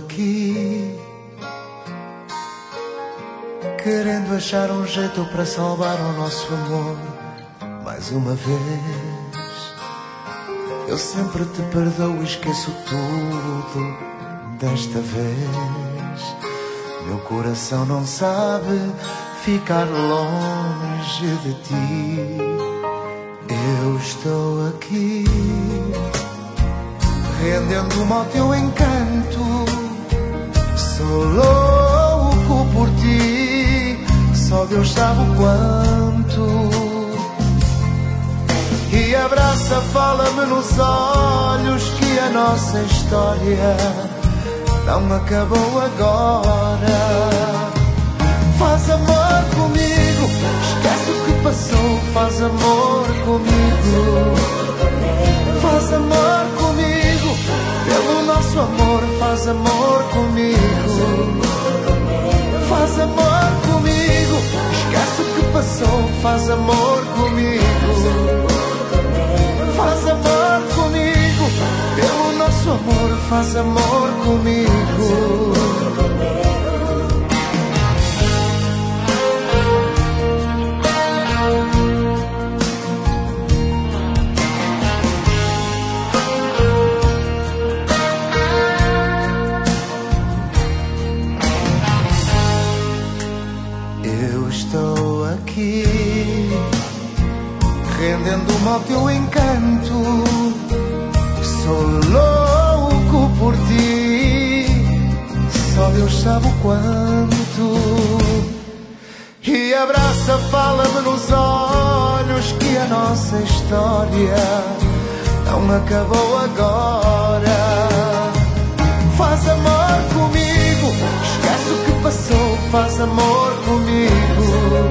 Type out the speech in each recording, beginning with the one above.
aqui, querendo achar um jeito para salvar o nosso amor. Mais uma vez, eu sempre te perdoo e esqueço tudo. Desta vez, meu coração não sabe ficar longe de ti. Eu estou aqui, rendendo-me ao teu encanto. Sou louco por ti, só Deus sabe o quanto. E abraça, fala-me nos olhos que a nossa história não acabou agora. Faz amor comigo, esquece o que passou. Faz amor comigo, faz amor comigo, pelo nosso amor. Faz amor comigo, faz amor comigo, esquece o que passou. Faz amor comigo, faz amor comigo, pelo nosso amor. Faz amor comigo. Eu estou aqui, rendendo-me ao teu encanto. Sou louco por ti, só Deus sabe o quanto. E abraça, fala-me nos olhos que a nossa história não acabou agora. Faz amor comigo, esquece o que passou. Faz amor comigo,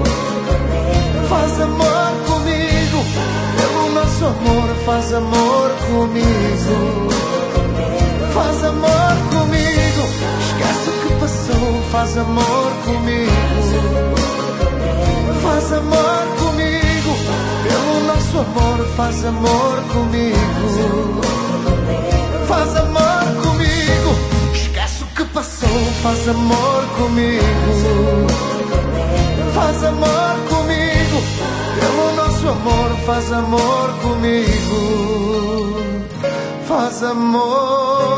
faz amor comigo, pelo nosso amor. Faz amor comigo, faz amor comigo, esquece o que passou. Faz amor comigo, faz amor comigo, pelo nosso amor. Faz amor comigo, faz amor comigo, esquece o que passou. Faz amor comigo, faz amor comigo, pelo nosso amor. Faz amor comigo, faz amor.